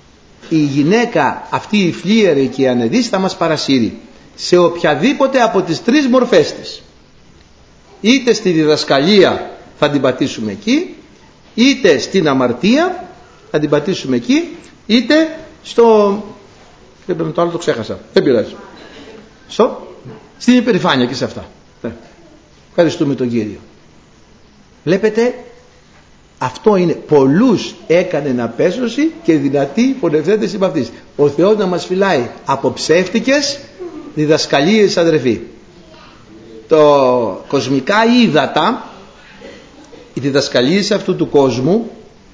η γυναίκα αυτή η φλίαρη και η ανεδής θα μας παρασύρει σε οποιαδήποτε από τις 3 μορφές της. Είτε στη διδασκαλία θα την πατήσουμε εκεί, είτε στην αμαρτία θα την πατήσουμε εκεί, είτε Είπαμε το άλλο, το ξέχασα. Δεν πειράζει. Στην υπερηφάνεια και σε αυτά. Ευχαριστούμε τον Κύριο. Βλέπετε, αυτό είναι. Πολλούς έκανε να πέσωση και δυνατοί πονευθέντες είπα αυτής. Ο Θεός να μας φυλάει από ψεύτικες διδασκαλίες, αδερφοί. Το κοσμικά ύδατα, οι διδασκαλίες αυτού του κόσμου,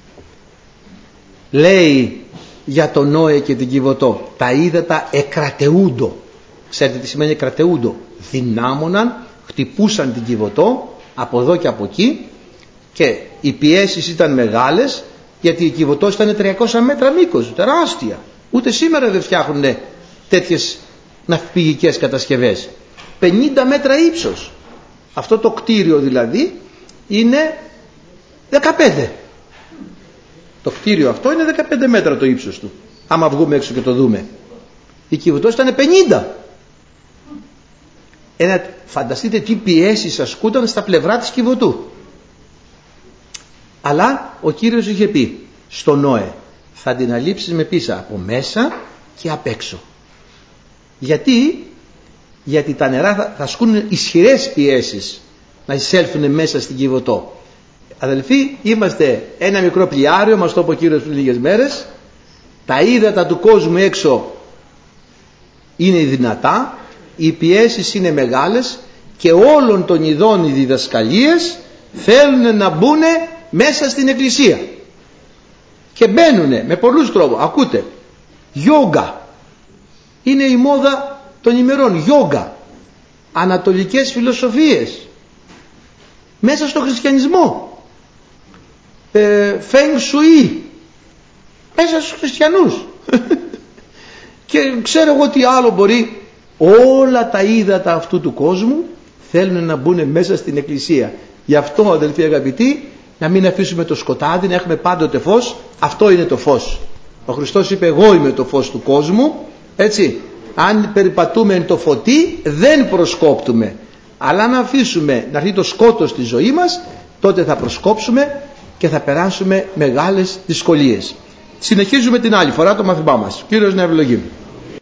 λέει για τον Νόε και την Κιβωτό, τα ύδατα εκρατεούντο. Ξέρετε τι σημαίνει εκρατεούντο? Δυνάμωναν, χτυπούσαν την Κιβωτό από εδώ και από εκεί, και οι πιέσεις ήταν μεγάλες, γιατί η Κιβωτός ήταν 300 μέτρα μήκος, τεράστια. Ούτε σήμερα δεν φτιάχνουν τέτοιες ναυπηγικές κατασκευές. 50 μέτρα ύψος. Αυτό το κτίριο δηλαδή είναι 15. Το κτίριο αυτό είναι 15 μέτρα το ύψος του. Άμα βγούμε έξω και το δούμε. Η Κιβωτός ήταν 50. Φανταστείτε τι πιέσεις ασκούνταν στα πλευρά της Κιβωτού. Αλλά ο Κύριος είχε πει στο Νόε, θα την αλείψεις με πίσα από μέσα και απ' έξω. Γιατί τα νερά θα ασκούν ισχυρές πιέσεις να εισέλθουν μέσα στην Κιβωτό. Αδελφοί, είμαστε ένα μικρό πλοιάριο, μας το είπε ο Κύριος πριν λίγες μέρες. Τα ύδατα του κόσμου έξω είναι δυνατά, οι πιέσεις είναι μεγάλες και όλων των ειδών οι διδασκαλίες θέλουν να μπουν μέσα στην εκκλησία. Και μπαίνουν με πολλούς τρόπους. Ακούτε, γιόγκα είναι η μόδα των ημερών. Γιόγκα, ανατολικές φιλοσοφίες μέσα στο χριστιανισμό. Φeng Shui μέσα στους χριστιανούς. Και ξέρω εγώ τι άλλο μπορεί. Όλα τα ύδατα αυτού του κόσμου θέλουν να μπουν μέσα στην εκκλησία. Γι' αυτό, αδελφοί αγαπητοί, να μην αφήσουμε το σκοτάδι, να έχουμε πάντοτε φως. Αυτό είναι το φως. Ο Χριστός είπε, εγώ είμαι το φως του κόσμου. Έτσι, αν περιπατούμε εν το φωτί δεν προσκόπτουμε. Αλλά αν αφήσουμε να έρθει το σκότος στη ζωή μας, τότε θα προσκόψουμε και θα περάσουμε μεγάλες δυσκολίες. Συνεχίζουμε την άλλη φορά το μάθημά μας. Κύριος να ευλογεί.